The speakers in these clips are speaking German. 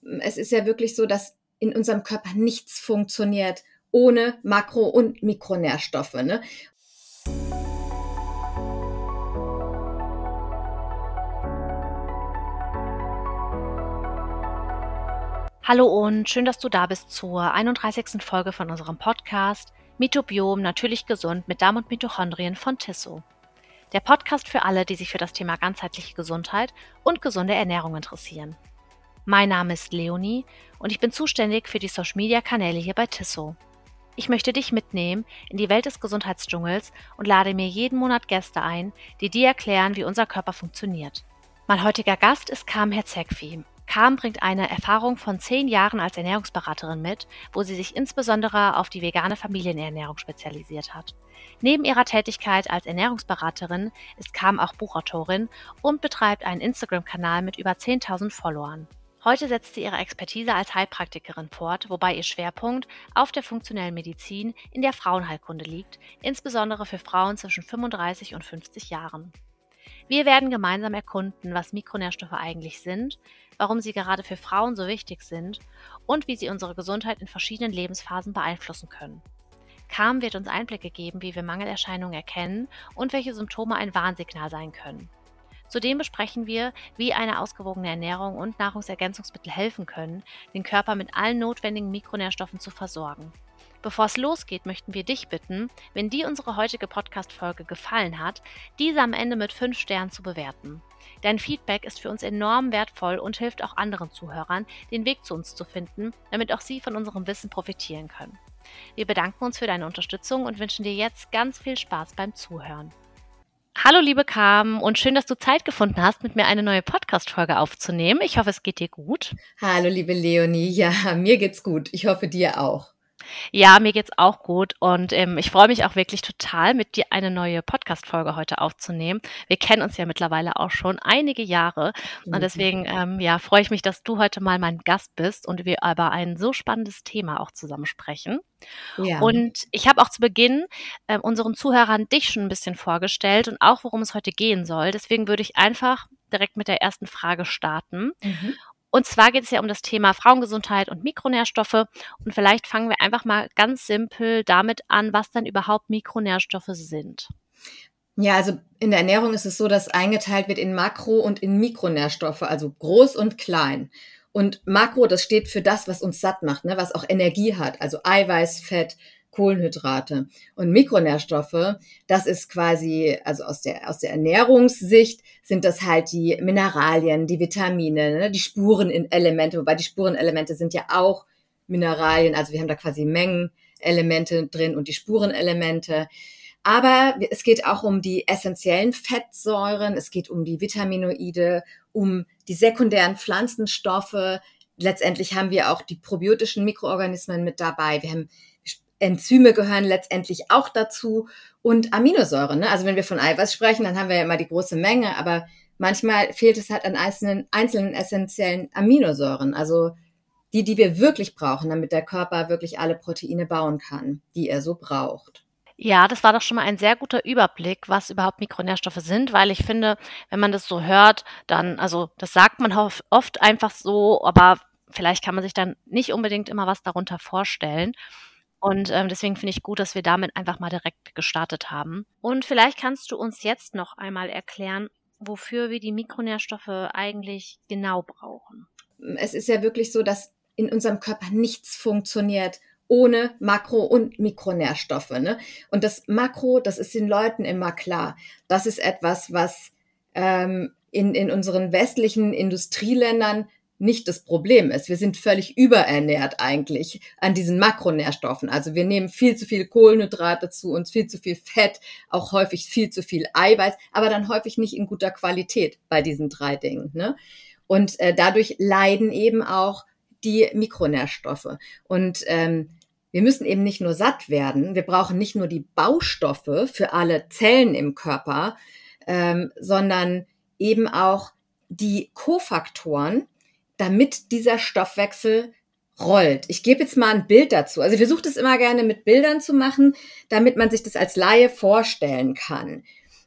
Es ist ja wirklich so, dass in unserem Körper nichts funktioniert ohne Makro- und Mikronährstoffe, ne? Hallo und schön, dass du da bist zur 31. Folge von unserem Podcast Mitobiom natürlich gesund mit Darm und Mitochondrien von Tisso. Der Podcast für alle, die sich für das Thema ganzheitliche Gesundheit und gesunde Ernährung interessieren. Mein Name ist Leonie und ich bin zuständig für die Social-Media-Kanäle hier bei Tisso. Ich möchte dich mitnehmen in die Welt des Gesundheitsdschungels und lade mir jeden Monat Gäste ein, die dir erklären, wie unser Körper funktioniert. Mein heutiger Gast ist Carmen Herzegfi. Carmen bringt eine Erfahrung von 10 Jahren als Ernährungsberaterin mit, wo sie sich insbesondere auf die vegane Familienernährung spezialisiert hat. Neben ihrer Tätigkeit als Ernährungsberaterin ist Carmen auch Buchautorin und betreibt einen Instagram-Kanal mit über 10.000 Followern. Heute setzt sie ihre Expertise als Heilpraktikerin fort, wobei ihr Schwerpunkt auf der funktionellen Medizin in der Frauenheilkunde liegt, insbesondere für Frauen zwischen 35 und 50 Jahren. Wir werden gemeinsam erkunden, was Mikronährstoffe eigentlich sind, warum sie gerade für Frauen so wichtig sind und wie sie unsere Gesundheit in verschiedenen Lebensphasen beeinflussen können. Carmen wird uns Einblicke geben, wie wir Mangelerscheinungen erkennen und welche Symptome ein Warnsignal sein können. Zudem besprechen wir, wie eine ausgewogene Ernährung und Nahrungsergänzungsmittel helfen können, den Körper mit allen notwendigen Mikronährstoffen zu versorgen. Bevor es losgeht, möchten wir dich bitten, wenn dir unsere heutige Podcast-Folge gefallen hat, diese am Ende mit 5 Sternen zu bewerten. Dein Feedback ist für uns enorm wertvoll und hilft auch anderen Zuhörern, den Weg zu uns zu finden, damit auch sie von unserem Wissen profitieren können. Wir bedanken uns für deine Unterstützung und wünschen dir jetzt ganz viel Spaß beim Zuhören. Hallo liebe Carmen und schön, dass du Zeit gefunden hast, mit mir eine neue Podcast-Folge aufzunehmen. Ich hoffe, es geht dir gut. Hallo, liebe Leonie. Ja, mir geht's gut. Ich hoffe, dir auch. Ja, mir geht's auch gut und ich freue mich auch wirklich total, mit dir eine neue Podcast-Folge heute aufzunehmen. Wir kennen uns ja mittlerweile auch schon einige Jahre und deswegen freue ich mich, dass du heute mal mein Gast bist und wir über ein so spannendes Thema auch zusammen sprechen. Ja. Und ich habe auch zu Beginn unseren Zuhörern dich schon ein bisschen vorgestellt und auch, worum es heute gehen soll. Deswegen würde ich einfach direkt mit der ersten Frage starten. Und zwar geht es ja um das Thema Frauengesundheit und Mikronährstoffe. Und vielleicht fangen wir einfach mal ganz simpel damit an, was dann überhaupt Mikronährstoffe sind. Ja, also in der Ernährung ist es so, dass eingeteilt wird in Makro- und in Mikronährstoffe, also groß und klein. Und Makro, das steht für das, was uns satt macht, ne, was auch Energie hat, also Eiweiß, Fett, Kohlenhydrate. Und Mikronährstoffe, das ist quasi, also aus der Ernährungssicht sind das halt die Mineralien, die Vitamine, ne, die Spurenelemente, wobei die Spurenelemente sind ja auch Mineralien, also wir haben da quasi Mengenelemente drin und die Spurenelemente. Aber es geht auch um die essentiellen Fettsäuren, es geht um die Vitaminoide, um die sekundären Pflanzenstoffe. Letztendlich haben wir auch die probiotischen Mikroorganismen mit dabei. Wir haben Enzyme gehören letztendlich auch dazu und Aminosäuren. Ne? Also wenn wir von Eiweiß sprechen, dann haben wir ja immer die große Menge, aber manchmal fehlt es halt an einzelnen essentiellen Aminosäuren, also die wir wirklich brauchen, damit der Körper wirklich alle Proteine bauen kann, die er so braucht. Ja, das war doch schon mal ein sehr guter Überblick, was überhaupt Mikronährstoffe sind, weil ich finde, wenn man das so hört, dann, also das sagt man oft einfach so, aber vielleicht kann man sich dann nicht unbedingt immer was darunter vorstellen. Und deswegen finde ich gut, dass wir damit einfach mal direkt gestartet haben. Und vielleicht kannst du uns jetzt noch einmal erklären, wofür wir die Mikronährstoffe eigentlich genau brauchen. Es ist ja wirklich so, dass in unserem Körper nichts funktioniert ohne Makro- und Mikronährstoffe. Ne? Und das Makro, das ist den Leuten immer klar. Das ist etwas, was in unseren westlichen Industrieländern nicht das Problem ist. Wir sind völlig überernährt eigentlich an diesen Makronährstoffen. Also wir nehmen viel zu viel Kohlenhydrate zu uns, viel zu viel Fett, auch häufig viel zu viel Eiweiß, aber dann häufig nicht in guter Qualität bei diesen 3 Dingen. Ne? Und dadurch leiden eben auch die Mikronährstoffe. Und wir müssen eben nicht nur satt werden, wir brauchen nicht nur die Baustoffe für alle Zellen im Körper, sondern eben auch die Kofaktoren, damit dieser Stoffwechsel rollt. Ich gebe jetzt mal ein Bild dazu. Also ich versuche das immer gerne mit Bildern zu machen, damit man sich das als Laie vorstellen kann.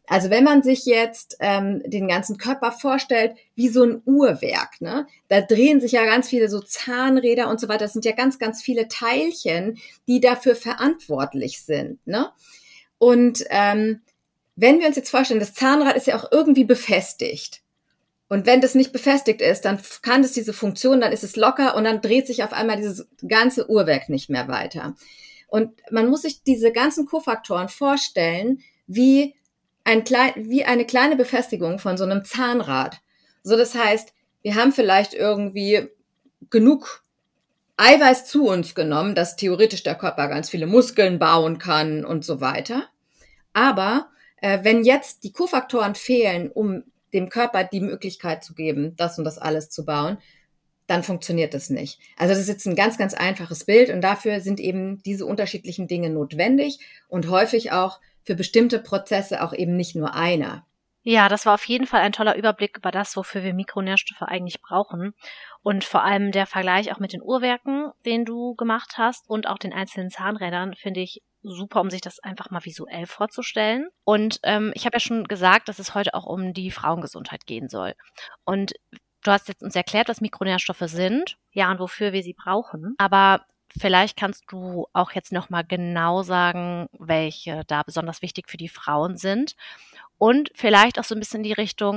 Also wenn man sich jetzt den ganzen Körper vorstellt wie so ein Uhrwerk, ne? Da drehen sich ja ganz viele so Zahnräder und so weiter. Das sind ja ganz, ganz viele Teilchen, die dafür verantwortlich sind, ne? Und wenn wir uns jetzt vorstellen, das Zahnrad ist ja auch irgendwie befestigt. Und wenn das nicht befestigt ist, dann kann es diese Funktion, dann ist es locker und dann dreht sich auf einmal dieses ganze Uhrwerk nicht mehr weiter. Und man muss sich diese ganzen Kofaktoren vorstellen, wie eine kleine Befestigung von so einem Zahnrad. So, das heißt, wir haben vielleicht irgendwie genug Eiweiß zu uns genommen, dass theoretisch der Körper ganz viele Muskeln bauen kann und so weiter. Aber wenn jetzt die Kofaktoren fehlen, um dem Körper die Möglichkeit zu geben, das und das alles zu bauen, dann funktioniert das nicht. Also das ist jetzt ein ganz, ganz einfaches Bild und dafür sind eben diese unterschiedlichen Dinge notwendig und häufig auch für bestimmte Prozesse auch eben nicht nur einer. Ja, das war auf jeden Fall ein toller Überblick über das, wofür wir Mikronährstoffe eigentlich brauchen. Und vor allem der Vergleich auch mit den Uhrwerken, den du gemacht hast und auch den einzelnen Zahnrädern, finde ich super, um sich das einfach mal visuell vorzustellen. Und ich habe ja schon gesagt, dass es heute auch um die Frauengesundheit gehen soll. Und du hast jetzt uns erklärt, was Mikronährstoffe sind, ja, und wofür wir sie brauchen. Aber vielleicht kannst du auch jetzt nochmal genau sagen, welche da besonders wichtig für die Frauen sind. Und vielleicht auch so ein bisschen in die Richtung,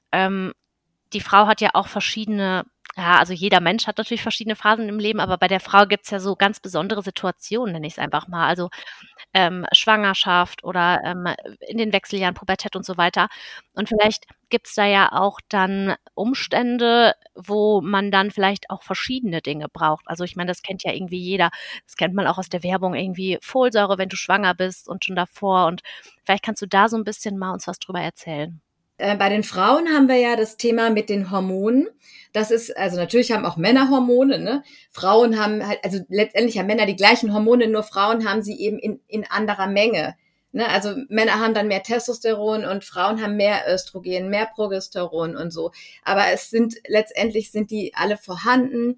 die Frau hat ja auch verschiedene, ja, also jeder Mensch hat natürlich verschiedene Phasen im Leben, aber bei der Frau gibt's ja so ganz besondere Situationen, nenne ich es einfach mal. Also Schwangerschaft oder in den Wechseljahren, Pubertät und so weiter. Und vielleicht gibt's da ja auch dann Umstände, wo man dann vielleicht auch verschiedene Dinge braucht. Also ich meine, das kennt ja irgendwie jeder. Das kennt man auch aus der Werbung, irgendwie Folsäure, wenn du schwanger bist und schon davor. Und vielleicht kannst du da so ein bisschen mal uns was drüber erzählen. Bei den Frauen haben wir ja das Thema mit den Hormonen. Das ist, also natürlich haben auch Männer Hormone, ne? Frauen haben halt, also letztendlich haben Männer die gleichen Hormone, nur Frauen haben sie eben in anderer Menge. Ne? Also Männer haben dann mehr Testosteron und Frauen haben mehr Östrogen, mehr Progesteron und so. Aber letztendlich sind die alle vorhanden.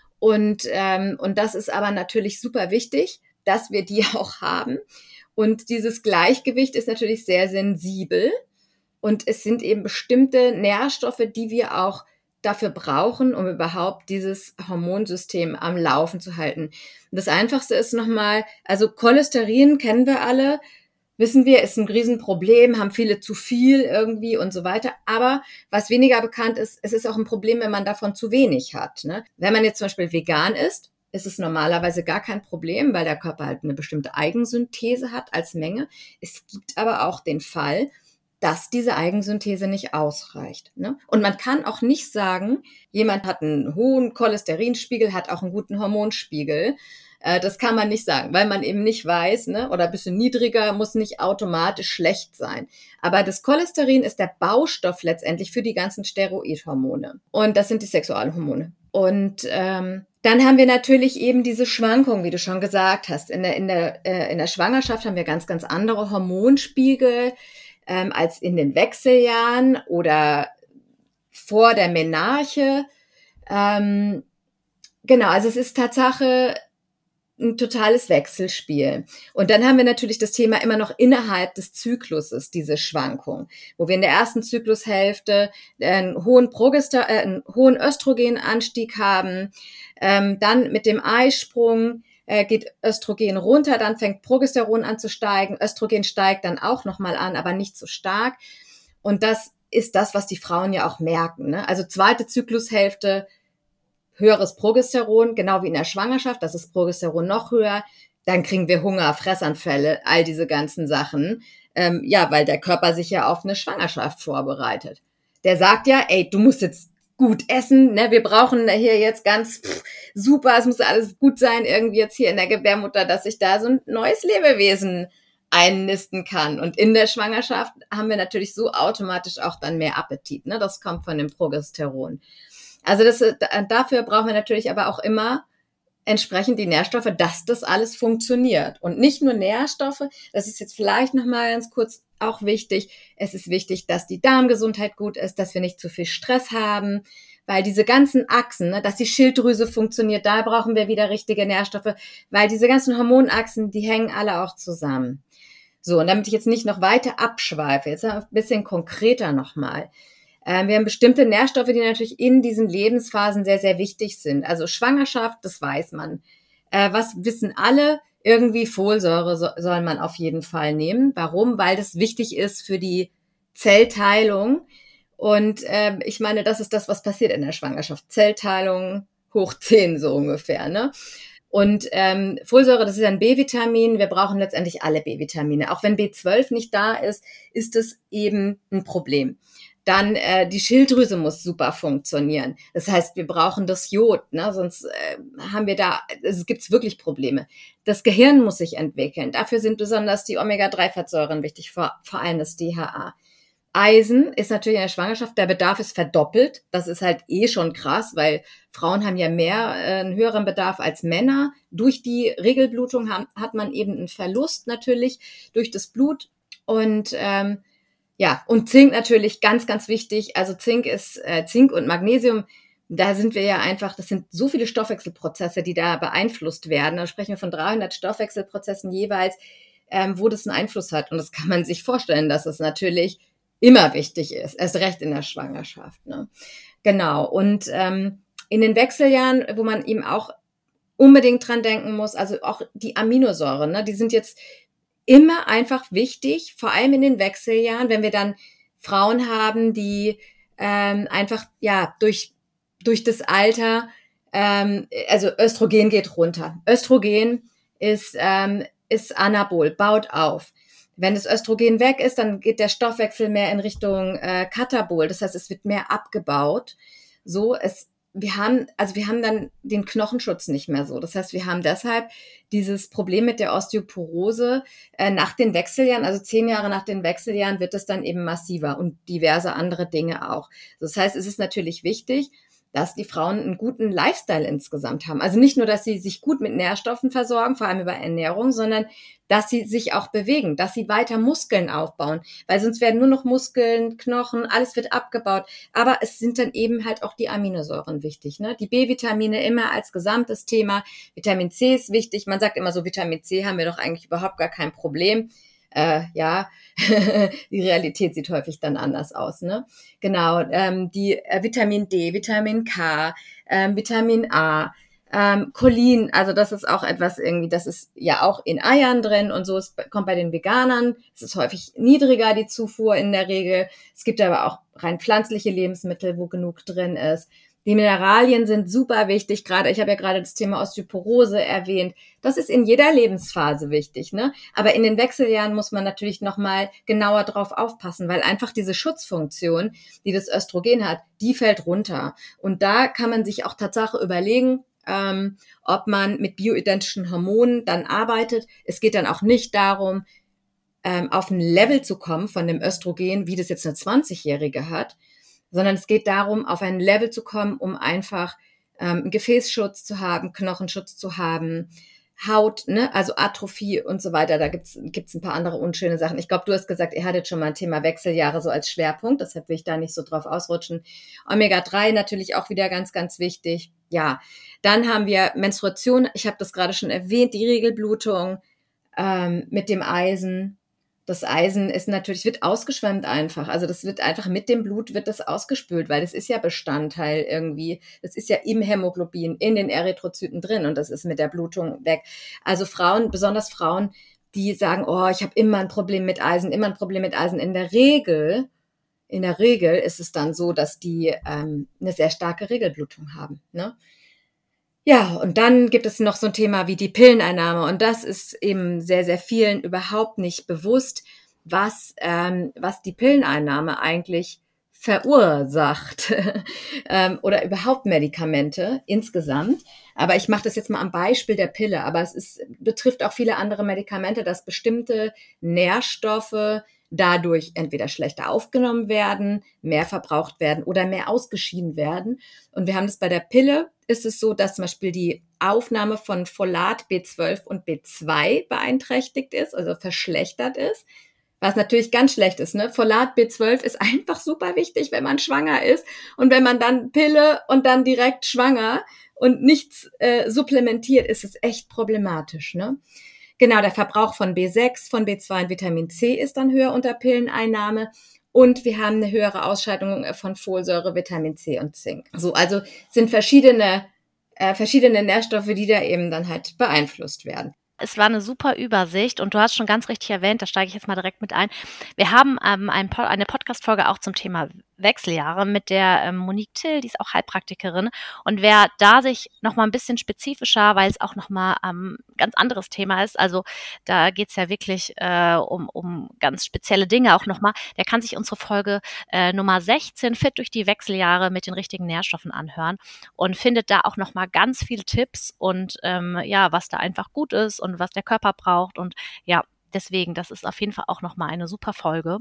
Und das ist aber natürlich super wichtig, dass wir die auch haben. Und dieses Gleichgewicht ist natürlich sehr sensibel. Und es sind eben bestimmte Nährstoffe, die wir auch dafür brauchen, um überhaupt dieses Hormonsystem am Laufen zu halten. Das Einfachste ist nochmal, also Cholesterin kennen wir alle, wissen wir, ist ein Riesenproblem, haben viele zu viel irgendwie und so weiter. Aber was weniger bekannt ist, es ist auch ein Problem, wenn man davon zu wenig hat. Ne? Wenn man jetzt zum Beispiel vegan ist es normalerweise gar kein Problem, weil der Körper halt eine bestimmte Eigensynthese hat als Menge. Es gibt aber auch den Fall, dass diese Eigensynthese nicht ausreicht. Ne? Und man kann auch nicht sagen, jemand hat einen hohen Cholesterinspiegel, hat auch einen guten Hormonspiegel. Das kann man nicht sagen, weil man eben nicht weiß, ne? Oder ein bisschen niedriger muss nicht automatisch schlecht sein. Aber das Cholesterin ist der Baustoff letztendlich für die ganzen Steroidhormone. Und das sind die Sexualhormone. Und dann haben wir natürlich eben diese Schwankungen, wie du schon gesagt hast. In der Schwangerschaft haben wir ganz, ganz andere Hormonspiegel als in den Wechseljahren oder vor der Menarche. Genau, also es ist Tatsache ein totales Wechselspiel. Und dann haben wir natürlich das Thema immer noch innerhalb des Zykluses, diese Schwankung, wo wir in der ersten Zyklushälfte einen hohen Östrogenanstieg haben, dann mit dem Eisprung geht Östrogen runter, dann fängt Progesteron an zu steigen. Östrogen steigt dann auch nochmal an, aber nicht so stark. Und das ist das, was die Frauen ja auch merken. Ne? Also zweite Zyklushälfte, höheres Progesteron, genau wie in der Schwangerschaft, das ist Progesteron noch höher. Dann kriegen wir Hunger, Fressanfälle, all diese ganzen Sachen. Ja, weil der Körper sich ja auf eine Schwangerschaft vorbereitet. Der sagt ja, ey, du musst jetzt gut essen, ne? Wir brauchen hier jetzt ganz super, es muss alles gut sein, irgendwie jetzt hier in der Gebärmutter, dass sich da so ein neues Lebewesen einnisten kann. Und in der Schwangerschaft haben wir natürlich so automatisch auch dann mehr Appetit, ne? Das kommt von dem Progesteron. Also dafür brauchen wir natürlich aber auch immer entsprechend die Nährstoffe, dass das alles funktioniert. Und nicht nur Nährstoffe, das ist jetzt vielleicht nochmal ganz kurz auch wichtig. Es ist wichtig, dass die Darmgesundheit gut ist, dass wir nicht zu viel Stress haben, weil diese ganzen Achsen, ne, dass die Schilddrüse funktioniert, da brauchen wir wieder richtige Nährstoffe, weil diese ganzen Hormonachsen, die hängen alle auch zusammen. So, und damit ich jetzt nicht noch weiter abschweife, jetzt ein bisschen konkreter nochmal. Wir haben bestimmte Nährstoffe, die natürlich in diesen Lebensphasen sehr, sehr wichtig sind. Also Schwangerschaft, das weiß man. Was wissen alle? Irgendwie Folsäure soll man auf jeden Fall nehmen. Warum? Weil das wichtig ist für die Zellteilung. Und ich meine, das ist das, was passiert in der Schwangerschaft. Zellteilung hoch 10 so ungefähr, ne? Und Folsäure, das ist ein B-Vitamin. Wir brauchen letztendlich alle B-Vitamine. Auch wenn B12 nicht da ist, ist es eben ein Problem. Dann die Schilddrüse muss super funktionieren. Das heißt, wir brauchen das Jod, ne? Sonst haben wir da, es gibt wirklich Probleme. Das Gehirn muss sich entwickeln. Dafür sind besonders die Omega-3-Fettsäuren wichtig, vor allem das DHA. Eisen ist natürlich in der Schwangerschaft, der Bedarf ist verdoppelt. Das ist halt schon krass, weil Frauen haben ja mehr, einen höheren Bedarf als Männer. Durch die Regelblutung hat man eben einen Verlust natürlich durch das Blut. Und und Zink natürlich ganz, ganz wichtig. Also Zink und Magnesium, da sind wir ja einfach, das sind so viele Stoffwechselprozesse, die da beeinflusst werden. Da sprechen wir von 300 Stoffwechselprozessen jeweils, wo das einen Einfluss hat. Und das kann man sich vorstellen, dass es natürlich immer wichtig ist, erst recht in der Schwangerschaft. Ne? Genau. Und in den Wechseljahren, wo man eben auch unbedingt dran denken muss, also auch die Aminosäuren, ne, die sind jetzt immer einfach wichtig, vor allem in den Wechseljahren, wenn wir dann Frauen haben, die einfach durch das Alter, also Östrogen geht runter. Östrogen ist Anabol, baut auf. Wenn das Östrogen weg ist, dann geht der Stoffwechsel mehr in Richtung Katabol. Das heißt, es wird mehr abgebaut. Wir haben dann den Knochenschutz nicht mehr so. Das heißt, wir haben deshalb dieses Problem mit der Osteoporose nach den Wechseljahren, also 10 Jahre nach den Wechseljahren wird es dann eben massiver und diverse andere Dinge auch. Das heißt, es ist natürlich wichtig, dass die Frauen einen guten Lifestyle insgesamt haben. Also nicht nur, dass sie sich gut mit Nährstoffen versorgen, vor allem über Ernährung, sondern dass sie sich auch bewegen, dass sie weiter Muskeln aufbauen, weil sonst werden nur noch Muskeln, Knochen, alles wird abgebaut. Aber es sind dann eben halt auch die Aminosäuren wichtig, ne? Die B-Vitamine immer als gesamtes Thema. Vitamin C ist wichtig. Man sagt immer so, Vitamin C haben wir doch eigentlich überhaupt gar kein Problem. Die Realität sieht häufig dann anders aus, ne? Genau, die Vitamin D, Vitamin K, Vitamin A, Cholin, also das ist auch etwas irgendwie, das ist ja auch in Eiern drin und so, es kommt bei den Veganern, es ist häufig niedriger, die Zufuhr in der Regel. Es gibt aber auch rein pflanzliche Lebensmittel, wo genug drin ist. Die Mineralien sind super wichtig, ich habe ja gerade das Thema Osteoporose erwähnt. Das ist in jeder Lebensphase wichtig, ne? Aber in den Wechseljahren muss man natürlich nochmal genauer drauf aufpassen, weil einfach diese Schutzfunktion, die das Östrogen hat, die fällt runter. Und da kann man sich auch Tatsache überlegen, ob man mit bioidentischen Hormonen dann arbeitet. Es geht dann auch nicht darum, auf ein Level zu kommen von dem Östrogen, wie das jetzt eine 20-Jährige hat, sondern es geht darum, auf ein Level zu kommen, um einfach einen Gefäßschutz zu haben, Knochenschutz zu haben, Haut, ne, also Atrophie und so weiter. Da gibt's ein paar andere unschöne Sachen. Ich glaube, du hast gesagt, ihr hattet schon mal ein Thema Wechseljahre so als Schwerpunkt, deshalb will ich da nicht so drauf ausrutschen. Omega-3 natürlich auch wieder ganz, ganz wichtig. Ja, dann haben wir Menstruation. Ich habe das gerade schon erwähnt, die Regelblutung mit dem Eisen. Das Eisen ist natürlich, wird ausgeschwemmt einfach. Also das wird einfach mit dem Blut wird das ausgespült, weil das ist ja Bestandteil irgendwie. Das ist ja im Hämoglobin, in den Erythrozyten drin und das ist mit der Blutung weg. Also Frauen, besonders Frauen, die sagen, oh, ich habe immer ein Problem mit Eisen, immer ein Problem mit Eisen. In der Regel ist es dann so, dass die eine sehr starke Regelblutung haben, ne? Ja, und dann gibt es noch so ein Thema wie die Pilleneinnahme und das ist eben sehr, sehr vielen überhaupt nicht bewusst, was die Pilleneinnahme eigentlich verursacht oder überhaupt Medikamente insgesamt. Aber ich mache das jetzt mal am Beispiel der Pille, aber betrifft auch viele andere Medikamente, dass bestimmte Nährstoffe dadurch entweder schlechter aufgenommen werden, mehr verbraucht werden oder mehr ausgeschieden werden. Und wir haben das bei der Pille, ist es so, dass zum Beispiel die Aufnahme von Folat, B12 und B2 beeinträchtigt ist, also verschlechtert ist, was natürlich ganz schlecht ist, ne? Folat, B12 ist einfach super wichtig, wenn man schwanger ist und wenn man dann Pille und dann direkt schwanger und nichts supplementiert, ist es echt problematisch, ne? Genau, der Verbrauch von B6, von B2 und Vitamin C ist dann höher unter Pilleneinnahme. Und wir haben eine höhere Ausscheidung von Folsäure, Vitamin C und Zink. So, also sind verschiedene Nährstoffe, die da eben dann halt beeinflusst werden. Es war eine super Übersicht und du hast schon ganz richtig erwähnt, da steige ich jetzt mal direkt mit ein. Wir haben eine Podcast-Folge auch zum Thema Wechseljahre mit der Monique Till, die ist auch Heilpraktikerin. Und wer da sich noch mal ein bisschen spezifischer, weil es auch noch mal ganz anderes Thema ist, also da geht's ja wirklich um ganz spezielle Dinge auch noch mal, der kann sich unsere Folge Nummer 16, Fit durch die Wechseljahre mit den richtigen Nährstoffen anhören und findet da auch noch mal ganz viele Tipps und ja, was da einfach gut ist und was der Körper braucht. Und ja, deswegen, das ist auf jeden Fall auch nochmal eine super Folge.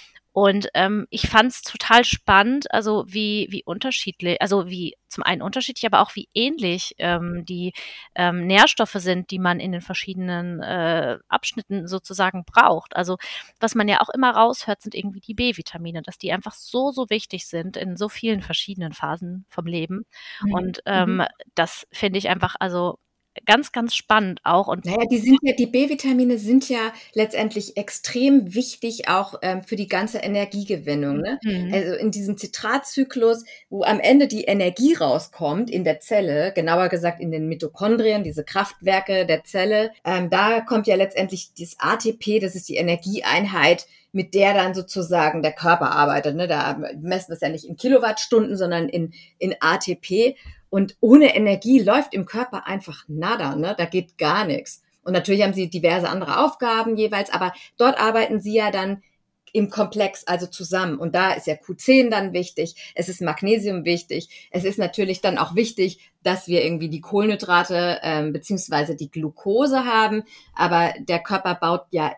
Und ich fand es total spannend, also wie unterschiedlich, also wie zum einen unterschiedlich, aber auch wie ähnlich die Nährstoffe sind, die man in den verschiedenen Abschnitten sozusagen braucht. Also was man ja auch immer raushört, sind irgendwie die B-Vitamine, dass die einfach so, so wichtig sind in so vielen verschiedenen Phasen vom Leben. Und das finde ich einfach, also ganz, ganz spannend auch. Und Naja, die B-Vitamine sind ja letztendlich extrem wichtig auch für die ganze Energiegewinnung. Ne? Also in diesem Zitratzyklus, wo am Ende die Energie rauskommt in der Zelle, genauer gesagt in den Mitochondrien, diese Kraftwerke der Zelle, da kommt ja letztendlich das ATP, das ist die Energieeinheit, mit der dann sozusagen der Körper arbeitet. Ne? Da messen wir es ja nicht in Kilowattstunden, sondern in ATP. Und ohne Energie läuft im Körper einfach nada, ne? Da geht gar nichts. Und natürlich haben sie diverse andere Aufgaben jeweils, aber dort arbeiten sie ja dann im Komplex, also zusammen. Und da ist ja Q10 dann wichtig, es ist Magnesium wichtig, es ist natürlich dann auch wichtig, dass wir irgendwie die Kohlenhydrate beziehungsweise die Glucose haben, aber der Körper baut ja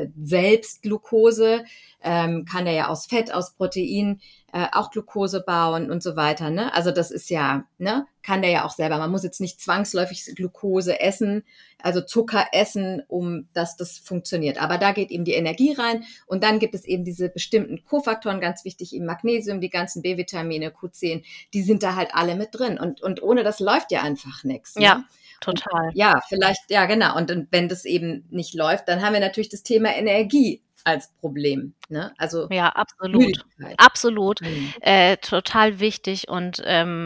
selbst Glucose, kann er ja aus Fett, aus Protein auch Glucose bauen und so weiter. Ne? Also das ist ja, ne, kann der ja auch selber. Man muss jetzt nicht zwangsläufig Glucose essen, also Zucker essen, dass das funktioniert. Aber da geht eben die Energie rein und dann gibt es eben diese bestimmten Kofaktoren, ganz wichtig, eben Magnesium, die ganzen B-Vitamine, Q10, die sind da halt alle mit drin. Und ohne das läuft ja einfach nichts. Ne? ja, total. Und ja, vielleicht, ja genau. Und wenn das eben nicht läuft, dann haben wir natürlich das Thema Energie als Problem. Ne? Also ja, absolut. Absolut. Total wichtig und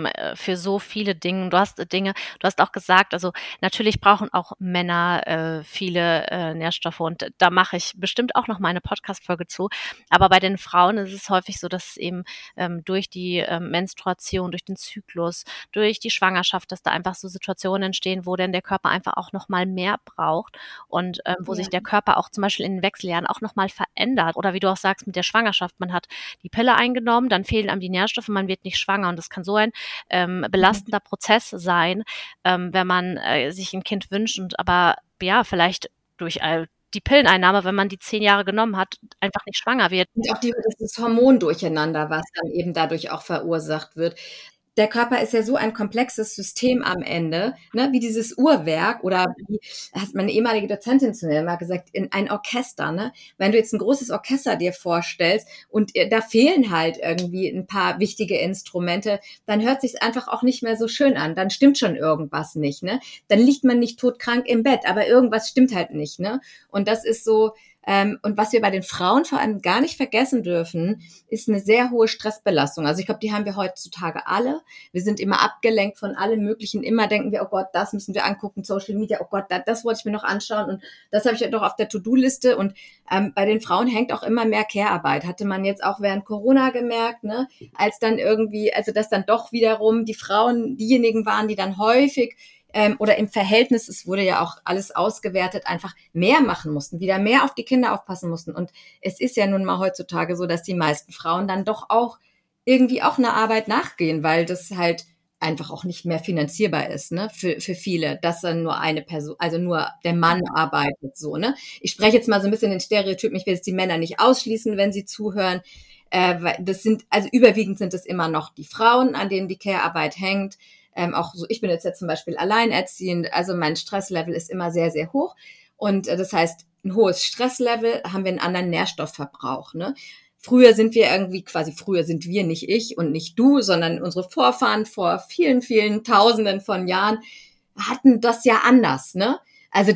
für so viele Dinge. Du hast auch gesagt, also natürlich brauchen auch Männer viele Nährstoffe und da mache ich bestimmt auch noch mal eine Podcast-Folge zu. Aber bei den Frauen ist es häufig so, dass es eben durch die Menstruation, durch den Zyklus, durch die Schwangerschaft, dass da einfach so Situationen entstehen, wo dann der Körper einfach auch noch mal mehr braucht und wo sich der Körper auch zum Beispiel in den Wechseljahren auch noch mal verändert. Oder wie du auch sagst, mit der Schwangerschaft, man hat die Pille eingenommen, dann fehlen einem die Nährstoffe, man wird nicht schwanger und das kann so ein belastender Prozess sein, wenn man sich ein Kind wünscht und aber ja, vielleicht durch die Pilleneinnahme, wenn man die 10 Jahre genommen hat, einfach nicht schwanger wird. Und auch das Hormondurcheinander, was dann eben dadurch auch verursacht wird. Der Körper ist ja so ein komplexes System am Ende, ne, wie dieses Uhrwerk oder wie hat meine ehemalige Dozentin zu mir mal gesagt, in ein Orchester, ne? Wenn du jetzt ein großes Orchester dir vorstellst und da fehlen halt irgendwie ein paar wichtige Instrumente, dann hört sich's einfach auch nicht mehr so schön an. Dann stimmt schon irgendwas nicht, ne? Dann liegt man nicht todkrank im Bett, aber irgendwas stimmt halt nicht, ne? Und das ist so, und was wir bei den Frauen vor allem gar nicht vergessen dürfen, ist eine sehr hohe Stressbelastung. Also ich glaube, die haben wir heutzutage alle. Wir sind immer abgelenkt von allem Möglichen. Immer denken wir, oh Gott, das müssen wir angucken, Social Media, oh Gott, das wollte ich mir noch anschauen und das habe ich ja doch auf der To-Do-Liste. Und bei den Frauen hängt auch immer mehr Care-Arbeit. Hatte man jetzt auch während Corona gemerkt, ne? Als dann irgendwie, also dass dann doch wiederum die Frauen diejenigen waren, die dann häufig oder im Verhältnis, es wurde ja auch alles ausgewertet, einfach mehr machen mussten, wieder mehr auf die Kinder aufpassen mussten. Und es ist ja nun mal heutzutage so, dass die meisten Frauen dann doch auch irgendwie auch einer Arbeit nachgehen, weil das halt einfach auch nicht mehr finanzierbar ist, ne, für viele, dass dann nur eine Person, also nur der Mann arbeitet, so, ne. Ich spreche jetzt mal so ein bisschen den Stereotypen, ich will jetzt die Männer nicht ausschließen, wenn sie zuhören, weil das sind, also überwiegend sind es immer noch die Frauen, an denen die Care-Arbeit hängt. Auch so, ich bin jetzt zum Beispiel alleinerziehend, also mein Stresslevel ist immer sehr, sehr hoch. Und das heißt, ein hohes Stresslevel haben wir einen anderen Nährstoffverbrauch. Ne? Früher sind wir nicht ich und nicht du, sondern unsere Vorfahren vor vielen, vielen Tausenden von Jahren hatten das ja anders. Ne? Also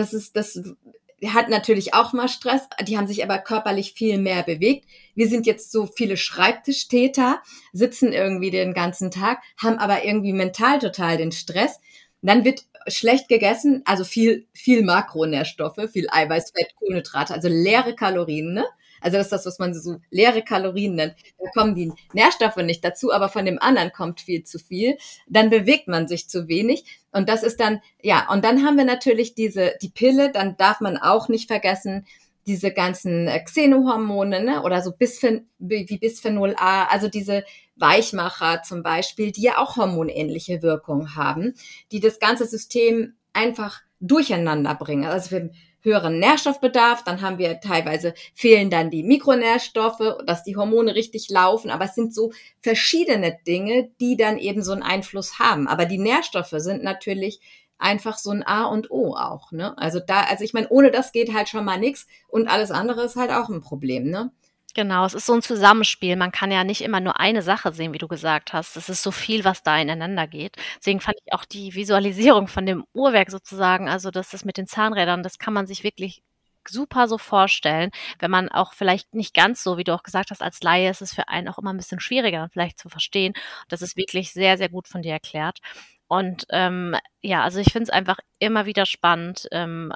das hat natürlich auch mal Stress, die haben sich aber körperlich viel mehr bewegt. Wir sind jetzt so viele Schreibtischtäter, sitzen irgendwie den ganzen Tag, haben aber irgendwie mental total den Stress. Und dann wird schlecht gegessen, also viel Makronährstoffe, viel Eiweiß, Fett, Kohlenhydrate, also leere Kalorien, ne? Also das ist das, was man so leere Kalorien nennt. Da kommen die Nährstoffe nicht dazu, aber von dem anderen kommt viel zu viel. Dann bewegt man sich zu wenig. Und das ist dann, ja, und dann haben wir natürlich die Pille, dann darf man auch nicht vergessen, diese ganzen Xenohormone, ne, oder so wie Bisphenol A, also diese Weichmacher zum Beispiel, die ja auch hormonähnliche Wirkung haben, die das ganze System einfach durcheinander bringen. Also wir höheren Nährstoffbedarf, dann haben wir teilweise fehlen dann die Mikronährstoffe, dass die Hormone richtig laufen, aber es sind so verschiedene Dinge, die dann eben so einen Einfluss haben. Aber die Nährstoffe sind natürlich einfach so ein A und O auch, ne? Also ich meine, ohne das geht halt schon mal nichts und alles andere ist halt auch ein Problem, ne? Genau, es ist so ein Zusammenspiel. Man kann ja nicht immer nur eine Sache sehen, wie du gesagt hast. Es ist so viel, was da ineinander geht. Deswegen fand ich auch die Visualisierung von dem Uhrwerk sozusagen, also das mit den Zahnrädern, das kann man sich wirklich super so vorstellen, wenn man auch vielleicht nicht ganz so, wie du auch gesagt hast, als Laie ist es für einen auch immer ein bisschen schwieriger, dann vielleicht zu verstehen. Das ist wirklich sehr, sehr gut von dir erklärt. Und ja, also ich finde es einfach immer wieder spannend,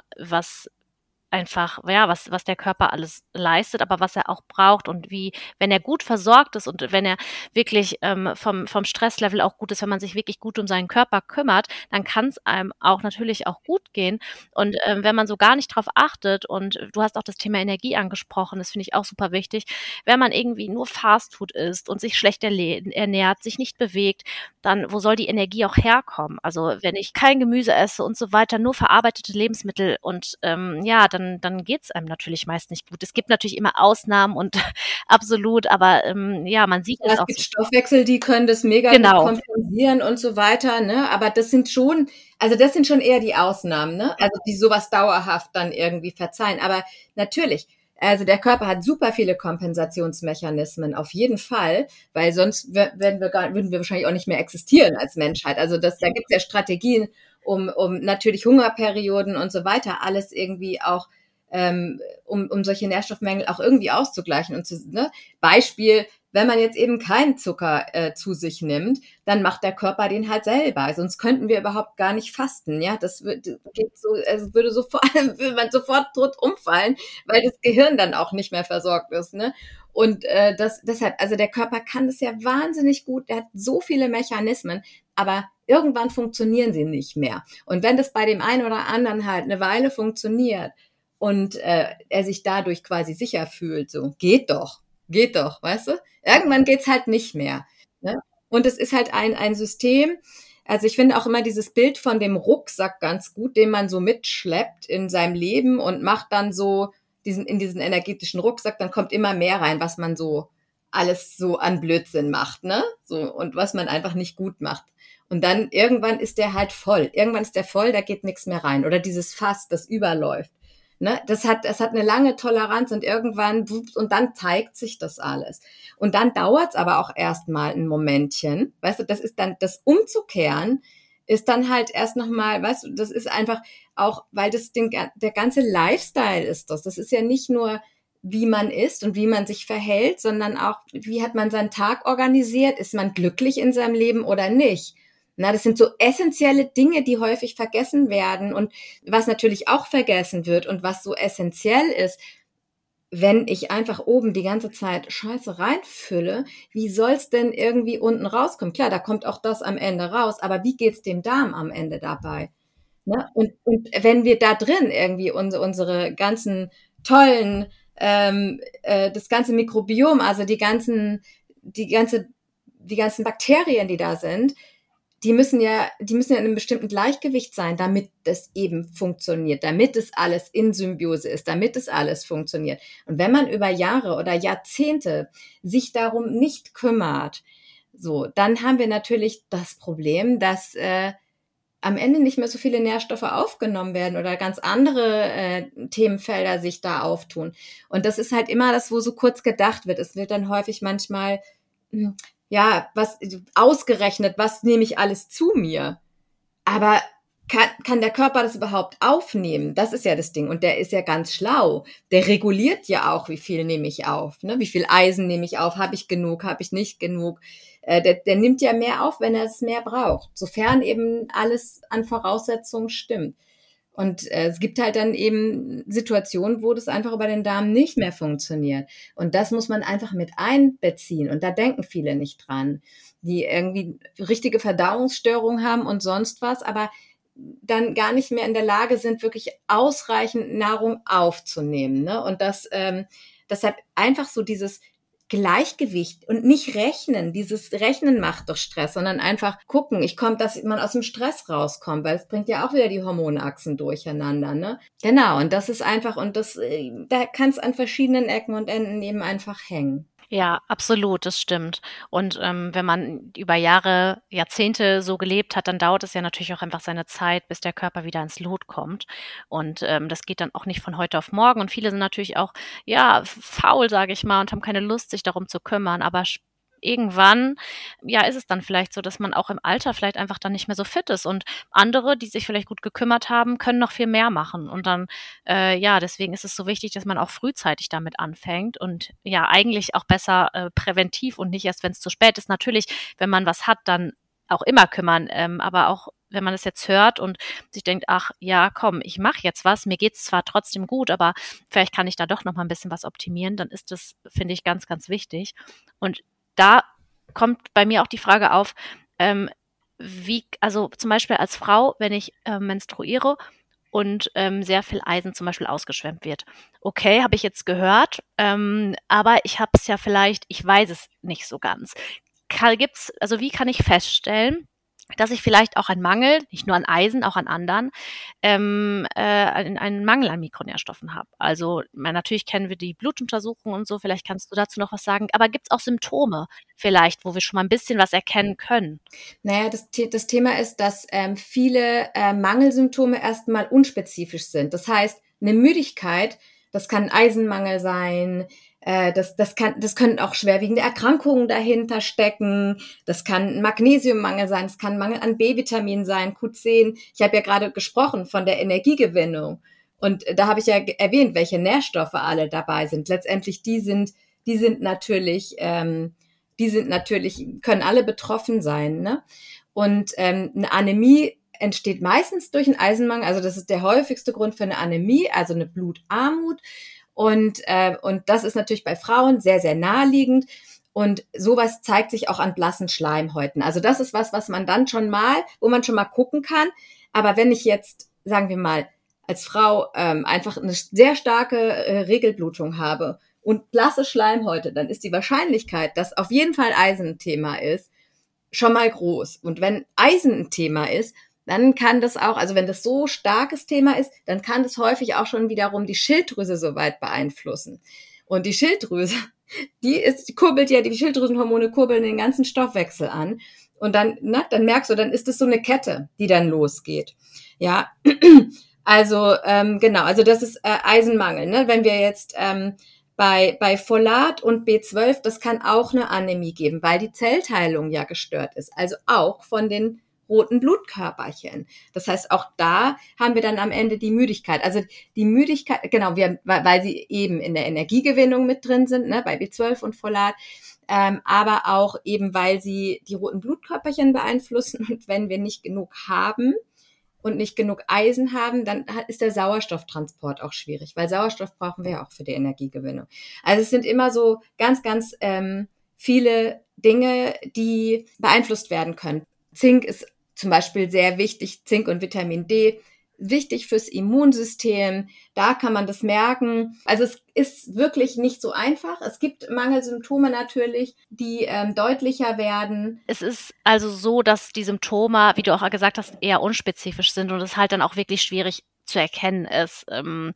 was einfach, ja, was der Körper alles leistet, aber was er auch braucht und wie, wenn er gut versorgt ist und wenn er wirklich vom Stresslevel auch gut ist, wenn man sich wirklich gut um seinen Körper kümmert, dann kann es einem auch natürlich auch gut gehen. Und wenn man so gar nicht drauf achtet, und du hast auch das Thema Energie angesprochen, das finde ich auch super wichtig, wenn man irgendwie nur Fastfood isst und sich schlecht ernährt, sich nicht bewegt, dann wo soll die Energie auch herkommen? Also wenn ich kein Gemüse esse und so weiter, nur verarbeitete Lebensmittel und ja, dann geht's einem natürlich meist nicht gut. Es gibt natürlich immer Ausnahmen und absolut, aber ja, man sieht Ja, es es auch gibt so. Stoffwechsel, die können das mega gut Genau, kompensieren und so weiter, ne? Aber das sind schon eher die Ausnahmen, ne? Also, die sowas dauerhaft dann irgendwie verzeihen. Aber natürlich, also der Körper hat super viele Kompensationsmechanismen, auf jeden Fall, weil sonst würden wir wahrscheinlich auch nicht mehr existieren als Menschheit. Also da gibt's ja Strategien, um natürlich Hungerperioden und so weiter, alles irgendwie auch, um solche Nährstoffmängel auch irgendwie auszugleichen und ne? Beispiel, wenn man jetzt eben keinen Zucker zu sich nimmt, dann macht der Körper den halt selber. Sonst könnten wir überhaupt gar nicht fasten. Ja, geht so, also würde man sofort tot umfallen, weil das Gehirn dann auch nicht mehr versorgt ist. Ne? Und deshalb, also der Körper kann das ja wahnsinnig gut. Der hat so viele Mechanismen, aber irgendwann funktionieren sie nicht mehr. Und wenn das bei dem einen oder anderen halt eine Weile funktioniert und er sich dadurch quasi sicher fühlt, so geht doch, weißt du? Irgendwann geht's halt nicht mehr. Ne? Und es ist halt ein System. Also ich finde auch immer dieses Bild von dem Rucksack ganz gut, den man so mitschleppt in seinem Leben und macht dann so in diesen energetischen Rucksack, dann kommt immer mehr rein, was man so alles so an Blödsinn macht, ne? So, und was man einfach nicht gut macht. Und dann irgendwann ist der halt voll. Irgendwann ist der voll, da geht nichts mehr rein. Oder dieses Fass, das überläuft. Ne, das hat eine lange Toleranz und irgendwann, und dann zeigt sich das alles. Und dann dauert es aber auch erstmal ein Momentchen. Weißt du, das ist dann, das umzukehren, ist dann halt erst nochmal, weißt du, das ist einfach auch, weil der ganze Lifestyle ist das. Das ist ja nicht nur, wie man ist und wie man sich verhält, sondern auch, wie hat man seinen Tag organisiert? Ist man glücklich in seinem Leben oder nicht? Na, das sind so essentielle Dinge, die häufig vergessen werden und was natürlich auch vergessen wird und was so essentiell ist, wenn ich einfach oben die ganze Zeit Scheiße reinfülle, wie soll's denn irgendwie unten rauskommen? Klar, da kommt auch das am Ende raus, aber wie geht's dem Darm am Ende dabei? Ne? Und wenn wir da drin irgendwie unsere ganzen tollen, das ganze Mikrobiom, also die ganzen Bakterien, die da sind, die müssen ja in einem bestimmten Gleichgewicht sein, damit das eben funktioniert, damit es alles in Symbiose ist, damit es alles funktioniert. Und wenn man über Jahre oder Jahrzehnte sich darum nicht kümmert, so, dann haben wir natürlich das Problem, dass am Ende nicht mehr so viele Nährstoffe aufgenommen werden oder ganz andere Themenfelder sich da auftun. Und das ist halt immer das, wo so kurz gedacht wird. Es wird dann häufig manchmal ja, was ausgerechnet, was nehme ich alles zu mir? Aber kann der Körper das überhaupt aufnehmen? Das ist ja das Ding. Und der ist ja ganz schlau. Der reguliert ja auch, wie viel nehme ich auf, ne? Wie viel Eisen nehme ich auf? Habe ich genug? Habe ich nicht genug? Der nimmt ja mehr auf, wenn er es mehr braucht. Sofern eben alles an Voraussetzungen stimmt. Und es gibt halt dann eben Situationen, wo das einfach über den Darm nicht mehr funktioniert. Und das muss man einfach mit einbeziehen. Und da denken viele nicht dran, die irgendwie richtige Verdauungsstörungen haben und sonst was, aber dann gar nicht mehr in der Lage sind, wirklich ausreichend Nahrung aufzunehmen. Ne? Und deshalb einfach so dieses Gleichgewicht und nicht rechnen. Dieses Rechnen macht doch Stress, sondern einfach gucken, dass man aus dem Stress rauskommt, weil es bringt ja auch wieder die Hormonachsen durcheinander, ne? Genau, und das ist einfach, da kann es an verschiedenen Ecken und Enden eben einfach hängen. Ja, absolut, das stimmt. Und wenn man über Jahre, Jahrzehnte so gelebt hat, dann dauert es ja natürlich auch einfach seine Zeit, bis der Körper wieder ins Lot kommt. Und das geht dann auch nicht von heute auf morgen. Und viele sind natürlich auch, ja, faul, sage ich mal, und haben keine Lust, sich darum zu kümmern. Aber irgendwann, ja, ist es dann vielleicht so, dass man auch im Alter vielleicht einfach dann nicht mehr so fit ist. Und andere, die sich vielleicht gut gekümmert haben, können noch viel mehr machen. Und dann, ja, deswegen ist es so wichtig, dass man auch frühzeitig damit anfängt und ja, eigentlich auch besser präventiv und nicht erst, wenn es zu spät ist. Natürlich, wenn man was hat, dann auch immer kümmern, aber auch wenn man es jetzt hört und sich denkt, ach ja, komm, ich mache jetzt was, mir geht's zwar trotzdem gut, aber vielleicht kann ich da doch noch mal ein bisschen was optimieren, dann ist das, finde ich, ganz, ganz wichtig. Und da kommt bei mir auch die Frage auf, also zum Beispiel als Frau, wenn ich menstruiere und sehr viel Eisen zum Beispiel ausgeschwemmt wird. Okay, habe ich jetzt gehört, aber ich habe es ja vielleicht, ich weiß es nicht so ganz. Also wie kann ich feststellen, dass ich vielleicht auch einen Mangel, nicht nur an Eisen, auch an anderen, einen Mangel an Mikronährstoffen habe. Also natürlich kennen wir die Blutuntersuchungen und so, vielleicht kannst du dazu noch was sagen, aber gibt es auch Symptome vielleicht, wo wir schon mal ein bisschen was erkennen können? Naja, das Thema ist, dass viele Mangelsymptome erstmal unspezifisch sind. Das heißt, eine Müdigkeit, das kann ein Eisenmangel sein, das können auch schwerwiegende Erkrankungen dahinter stecken, das kann ein Magnesiummangel sein, das kann ein Mangel an B-Vitamin sein, Q10. Ich habe ja gerade gesprochen von der Energiegewinnung und da habe ich ja erwähnt, welche Nährstoffe alle dabei sind. Letztendlich die sind natürlich, können alle betroffen sein, ne? Und eine Anämie entsteht meistens durch einen Eisenmangel, also das ist der häufigste Grund für eine Anämie, also eine Blutarmut. Und das ist natürlich bei Frauen sehr, sehr naheliegend. Und sowas zeigt sich auch an blassen Schleimhäuten. Also das ist was man dann wo man schon mal gucken kann. Aber wenn ich jetzt, sagen wir mal, als Frau einfach eine sehr starke Regelblutung habe und blasse Schleimhäute, dann ist die Wahrscheinlichkeit, dass auf jeden Fall Eisen ein Thema ist, schon mal groß. Und wenn Eisen ein Thema ist, dann kann das auch, also wenn das so starkes Thema ist, dann kann das häufig auch schon wiederum die Schilddrüse so weit beeinflussen. Und die Schilddrüse, die Schilddrüsenhormone kurbeln den ganzen Stoffwechsel an. Und dann merkst du, dann ist es so eine Kette, die dann losgeht. Ja, also genau, also das ist Eisenmangel. Ne? Wenn wir jetzt bei Folat und B12, das kann auch eine Anämie geben, weil die Zellteilung ja gestört ist. Also auch von den roten Blutkörperchen. Das heißt, auch da haben wir dann am Ende die Müdigkeit. Also die Müdigkeit, genau, weil sie eben in der Energiegewinnung mit drin sind, ne, bei B12 und Folat, aber auch eben, weil sie die roten Blutkörperchen beeinflussen. Und wenn wir nicht genug haben und nicht genug Eisen haben, dann ist der Sauerstofftransport auch schwierig, weil Sauerstoff brauchen wir ja auch für die Energiegewinnung. Also es sind immer so ganz, ganz viele Dinge, die beeinflusst werden können. Zink ist zum Beispiel sehr wichtig, Zink und Vitamin D, wichtig fürs Immunsystem. Da kann man das merken. Also es ist wirklich nicht so einfach. Es gibt Mangelsymptome natürlich, die deutlicher werden. Es ist also so, dass die Symptome, wie du auch gesagt hast, eher unspezifisch sind und es halt dann auch wirklich schwierig zu erkennen ist,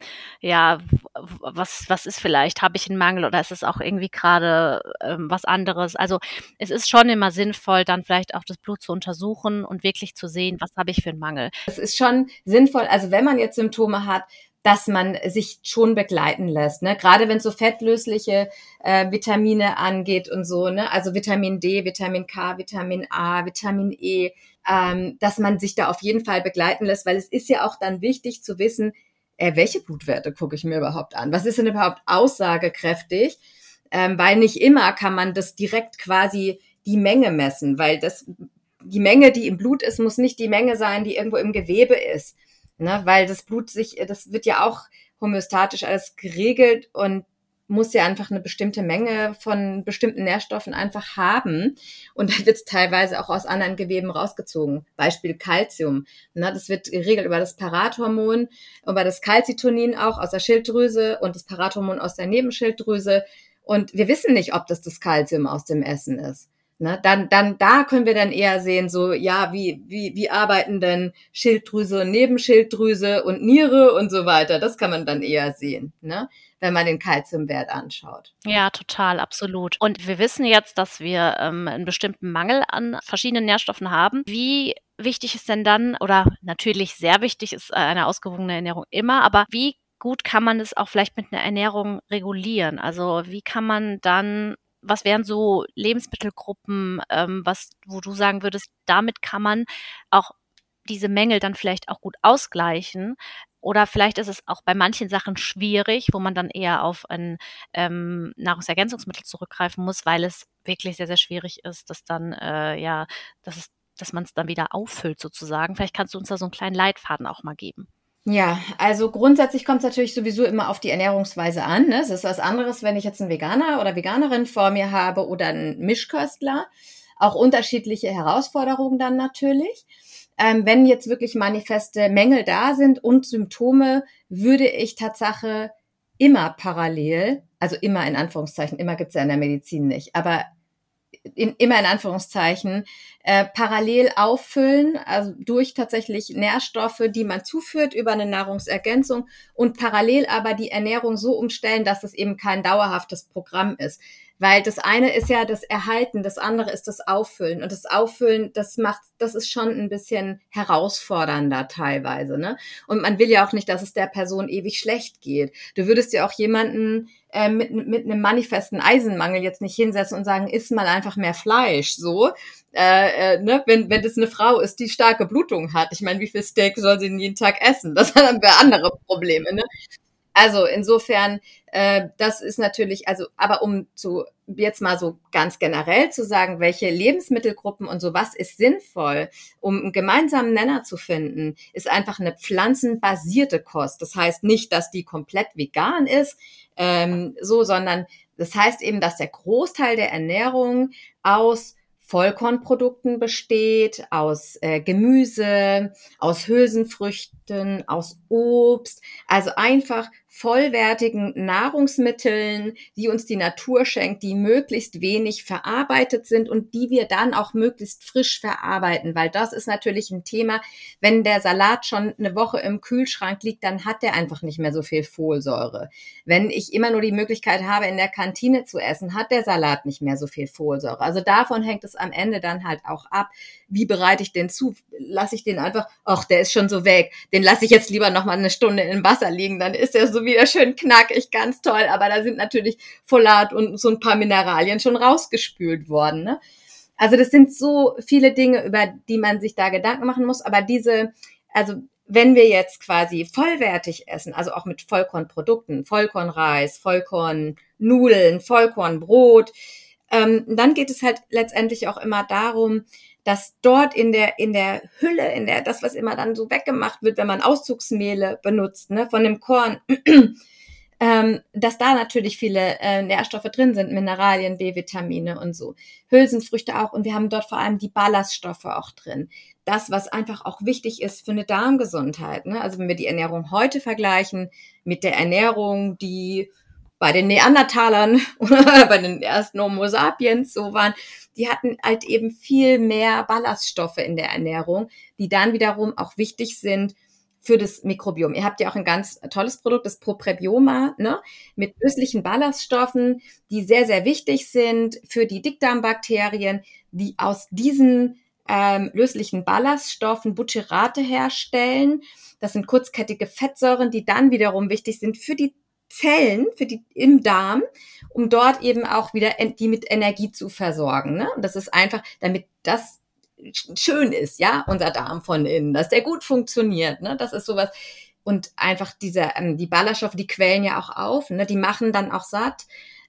ja, was ist vielleicht, habe ich einen Mangel oder ist es auch irgendwie gerade was anderes? Also es ist schon immer sinnvoll, dann vielleicht auch das Blut zu untersuchen und wirklich zu sehen, was habe ich für einen Mangel. Es ist schon sinnvoll, also wenn man jetzt Symptome hat, dass man sich schon begleiten lässt, ne? Gerade wenn es so fettlösliche Vitamine angeht und so, ne? Also Vitamin D, Vitamin K, Vitamin A, Vitamin E, dass man sich da auf jeden Fall begleiten lässt, weil es ist ja auch dann wichtig zu wissen, welche Blutwerte gucke ich mir überhaupt an? Was ist denn überhaupt aussagekräftig? Weil nicht immer kann man das direkt quasi die Menge messen, weil die Menge, die im Blut ist, muss nicht die Menge sein, die irgendwo im Gewebe ist, ne? Weil das Blut das wird ja auch homöostatisch alles geregelt und muss ja einfach eine bestimmte Menge von bestimmten Nährstoffen einfach haben. Und da wird es teilweise auch aus anderen Geweben rausgezogen. Beispiel Calcium. Ne, das wird geregelt über das Parathormon, über das Calcitonin auch aus der Schilddrüse und das Parathormon aus der Nebenschilddrüse. Und wir wissen nicht, ob das Calcium aus dem Essen ist. Ne, da können wir dann eher sehen, so, ja, wie arbeiten denn Schilddrüse und Nebenschilddrüse und Niere und so weiter. Das kann man dann eher sehen, ne, wenn man den Kalziumwert anschaut. Ja, total, absolut. Und wir wissen jetzt, dass wir einen bestimmten Mangel an verschiedenen Nährstoffen haben. Wie wichtig ist denn dann, oder natürlich sehr wichtig ist eine ausgewogene Ernährung immer, aber wie gut kann man es auch vielleicht mit einer Ernährung regulieren? Also wie kann man dann, was wären so Lebensmittelgruppen, wo du sagen würdest, damit kann man auch diese Mängel dann vielleicht auch gut ausgleichen? Oder vielleicht ist es auch bei manchen Sachen schwierig, wo man dann eher auf ein Nahrungsergänzungsmittel zurückgreifen muss, weil es wirklich sehr, sehr schwierig ist, dass dann, dass man es dann wieder auffüllt sozusagen. Vielleicht kannst du uns da so einen kleinen Leitfaden auch mal geben. Ja, also grundsätzlich kommt es natürlich sowieso immer auf die Ernährungsweise an, ne? Es ist was anderes, wenn ich jetzt einen Veganer oder Veganerin vor mir habe oder einen Mischköstler. Auch unterschiedliche Herausforderungen dann natürlich. Wenn jetzt wirklich manifeste Mängel da sind und Symptome, würde ich Tatsache immer parallel, also immer in Anführungszeichen, immer gibt's ja in der Medizin nicht, aber immer in Anführungszeichen, parallel auffüllen, also durch tatsächlich Nährstoffe, die man zuführt über eine Nahrungsergänzung und parallel aber die Ernährung so umstellen, dass es eben kein dauerhaftes Programm ist. Weil das eine ist ja das Erhalten, das andere ist das Auffüllen. Und das Auffüllen, das ist schon ein bisschen herausfordernder teilweise, ne? Und man will ja auch nicht, dass es der Person ewig schlecht geht. Du würdest ja auch jemanden mit einem manifesten Eisenmangel jetzt nicht hinsetzen und sagen, iss mal einfach mehr Fleisch, so. Ne? Wenn das eine Frau ist, die starke Blutung hat. Ich meine, wie viel Steak soll sie denn jeden Tag essen? Das haben wir andere Probleme, ne? Also insofern, das ist natürlich, also, aber um jetzt mal so ganz generell zu sagen, welche Lebensmittelgruppen und so, was ist sinnvoll, um einen gemeinsamen Nenner zu finden, ist einfach eine pflanzenbasierte Kost. Das heißt nicht, dass die komplett vegan ist, sondern das heißt eben, dass der Großteil der Ernährung aus Vollkornprodukten besteht, aus Gemüse, aus Hülsenfrüchten, aus Obst, also einfach vollwertigen Nahrungsmitteln, die uns die Natur schenkt, die möglichst wenig verarbeitet sind und die wir dann auch möglichst frisch verarbeiten, weil das ist natürlich ein Thema, wenn der Salat schon eine Woche im Kühlschrank liegt, dann hat der einfach nicht mehr so viel Folsäure. Wenn ich immer nur die Möglichkeit habe, in der Kantine zu essen, hat der Salat nicht mehr so viel Folsäure. Also davon hängt es am Ende dann halt auch ab, wie bereite ich den zu? Lasse ich den einfach, ach, der ist schon so weg, den lasse ich jetzt lieber noch mal eine Stunde im Wasser liegen, dann ist der so wieder schön knackig, ganz toll, aber da sind natürlich Folat und so ein paar Mineralien schon rausgespült worden, ne? Also das sind so viele Dinge, über die man sich da Gedanken machen muss, aber also wenn wir jetzt quasi vollwertig essen, also auch mit Vollkornprodukten, Vollkornreis, Vollkornnudeln, Vollkornbrot, dann geht es halt letztendlich auch immer darum, dass dort in der Hülle, das, was immer dann so weggemacht wird, wenn man Auszugsmehle benutzt, ne, von dem Korn, dass da natürlich viele Nährstoffe drin sind, Mineralien, B-Vitamine und so. Hülsenfrüchte auch und wir haben dort vor allem die Ballaststoffe auch drin. Das, was einfach auch wichtig ist für eine Darmgesundheit, ne? Also wenn wir die Ernährung heute vergleichen mit der Ernährung, die bei den Neandertalern oder bei den ersten Homo sapiens so waren, die hatten halt eben viel mehr Ballaststoffe in der Ernährung, die dann wiederum auch wichtig sind für das Mikrobiom. Ihr habt ja auch ein ganz tolles Produkt, das Proprebioma, ne, mit löslichen Ballaststoffen, die sehr, sehr wichtig sind für die Dickdarmbakterien, die aus diesen löslichen Ballaststoffen Butyrate herstellen. Das sind kurzkettige Fettsäuren, die dann wiederum wichtig sind für die Zellen, im Darm, um dort eben auch wieder die mit Energie zu versorgen. Ne? Und das ist einfach, damit das schön ist, ja, unser Darm von innen, dass der gut funktioniert. Ne? Das ist sowas. Und einfach die Ballaststoffe, die quellen ja auch auf, ne? Die machen dann auch satt,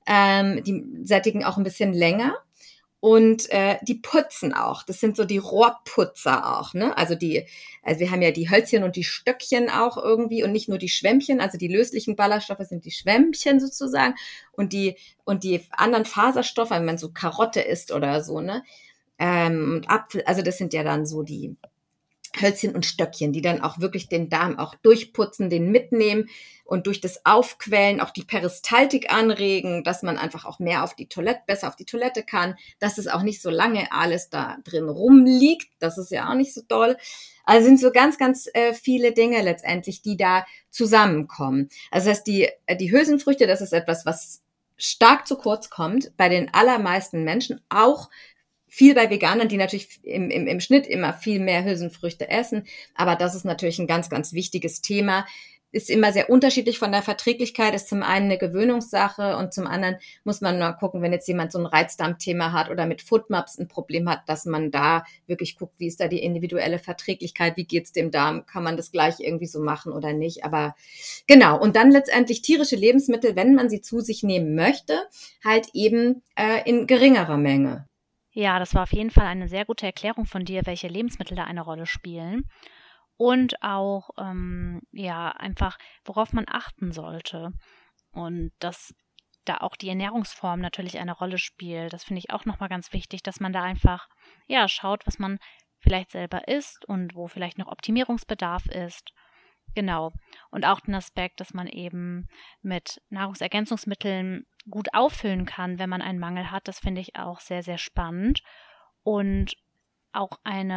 die sättigen auch ein bisschen länger. Und die putzen auch. Das sind so die Rohrputzer auch, ne? Also wir haben ja die Hölzchen und die Stöckchen auch irgendwie und nicht nur die Schwämmchen. Also die löslichen Ballaststoffe sind die Schwämmchen sozusagen und die anderen Faserstoffe, wenn man so Karotte isst oder so, ne? Und Apfel. Also das sind ja dann so die Hölzchen und Stöckchen, die dann auch wirklich den Darm auch durchputzen, den mitnehmen und durch das Aufquellen auch die Peristaltik anregen, dass man einfach auch besser auf die Toilette kann, dass es auch nicht so lange alles da drin rumliegt. Das ist ja auch nicht so doll. Also sind so ganz, ganz viele Dinge letztendlich, die da zusammenkommen. Also das heißt, die Hülsenfrüchte, das ist etwas, was stark zu kurz kommt bei den allermeisten Menschen, auch viel bei Veganern, die natürlich im Schnitt immer viel mehr Hülsenfrüchte essen. Aber das ist natürlich ein ganz, ganz wichtiges Thema. Ist immer sehr unterschiedlich von der Verträglichkeit, ist zum einen eine Gewöhnungssache und zum anderen muss man mal gucken, wenn jetzt jemand so ein Reizdarmthema hat oder mit FODMAPs ein Problem hat, dass man da wirklich guckt, wie ist da die individuelle Verträglichkeit, wie geht's dem Darm, kann man das gleich irgendwie so machen oder nicht. Aber genau, und dann letztendlich tierische Lebensmittel, wenn man sie zu sich nehmen möchte, halt eben in geringerer Menge. Ja, das war auf jeden Fall eine sehr gute Erklärung von dir, welche Lebensmittel da eine Rolle spielen und auch einfach, worauf man achten sollte und dass da auch die Ernährungsform natürlich eine Rolle spielt. Das finde ich auch nochmal ganz wichtig, dass man da einfach schaut, was man vielleicht selber isst und wo vielleicht noch Optimierungsbedarf ist. Genau. Und auch den Aspekt, dass man eben mit Nahrungsergänzungsmitteln gut auffüllen kann, wenn man einen Mangel hat, das finde ich auch sehr, sehr spannend. Und auch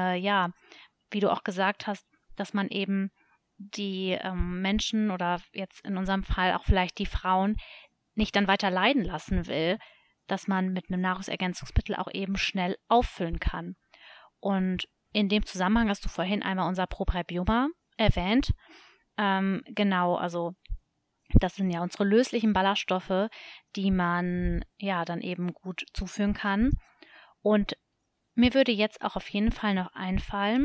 wie du auch gesagt hast, dass man eben die Menschen oder jetzt in unserem Fall auch vielleicht die Frauen nicht dann weiter leiden lassen will, dass man mit einem Nahrungsergänzungsmittel auch eben schnell auffüllen kann. Und in dem Zusammenhang hast du vorhin einmal unser Propriobioma erwähnt. Genau, also das sind ja unsere löslichen Ballaststoffe, die man dann eben gut zuführen kann. Und mir würde jetzt auch auf jeden Fall noch einfallen,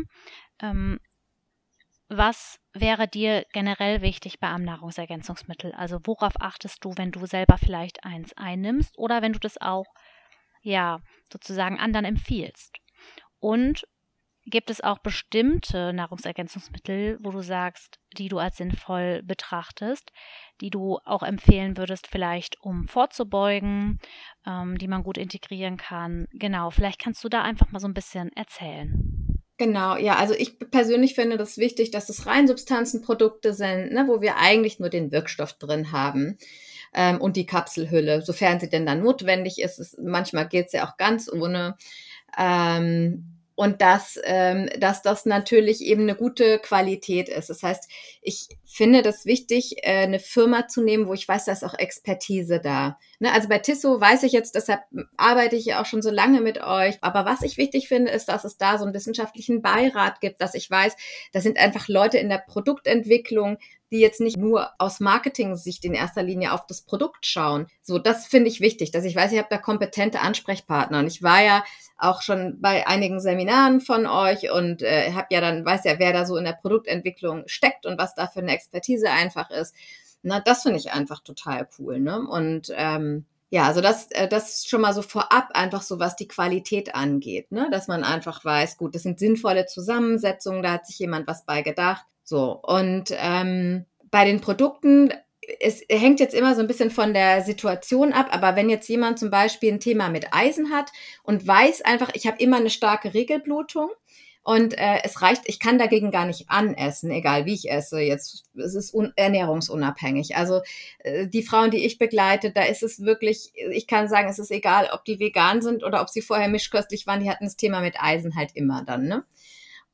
was wäre dir generell wichtig bei einem Nahrungsergänzungsmittel? Also worauf achtest du, wenn du selber vielleicht eins einnimmst oder wenn du das auch sozusagen anderen empfiehlst? Und gibt es auch bestimmte Nahrungsergänzungsmittel, wo du sagst, die du als sinnvoll betrachtest, die du auch empfehlen würdest, vielleicht um vorzubeugen, die man gut integrieren kann? Genau, vielleicht kannst du da einfach mal so ein bisschen erzählen. Genau, ja, also ich persönlich finde das wichtig, dass es Reinsubstanzenprodukte sind, ne, wo wir eigentlich nur den Wirkstoff drin haben und die Kapselhülle, sofern sie denn dann notwendig ist. Manchmal geht es ja auch ganz ohne. Und dass das natürlich eben eine gute Qualität ist. Das heißt, ich finde das wichtig, eine Firma zu nehmen, wo ich weiß, da ist auch Expertise da. Ne? Also bei Tissot weiß ich jetzt, deshalb arbeite ich ja auch schon so lange mit euch. Aber was ich wichtig finde, ist, dass es da so einen wissenschaftlichen Beirat gibt, dass ich weiß, da sind einfach Leute in der Produktentwicklung, die jetzt nicht nur aus Marketing-Sicht in erster Linie auf das Produkt schauen. So, das finde ich wichtig, dass ich weiß, ich habe da kompetente Ansprechpartner. Und ich war ja auch schon bei einigen Seminaren von euch und weiß ja, wer da so in der Produktentwicklung steckt und was da für eine Expertise einfach ist. Na, das finde ich einfach total cool, ne? Und also das ist schon mal so vorab einfach so, was die Qualität angeht, ne? Dass man einfach weiß, gut, das sind sinnvolle Zusammensetzungen, da hat sich jemand was bei gedacht. So, und bei den Produkten, es hängt jetzt immer so ein bisschen von der Situation ab, aber wenn jetzt jemand zum Beispiel ein Thema mit Eisen hat und weiß einfach, ich habe immer eine starke Regelblutung und es reicht, ich kann dagegen gar nicht anessen, egal wie ich esse. Jetzt, es ist ernährungsunabhängig. Also die Frauen, die ich begleite, da ist es wirklich, ich kann sagen, es ist egal, ob die vegan sind oder ob sie vorher mischköstlich waren, die hatten das Thema mit Eisen halt immer dann, ne?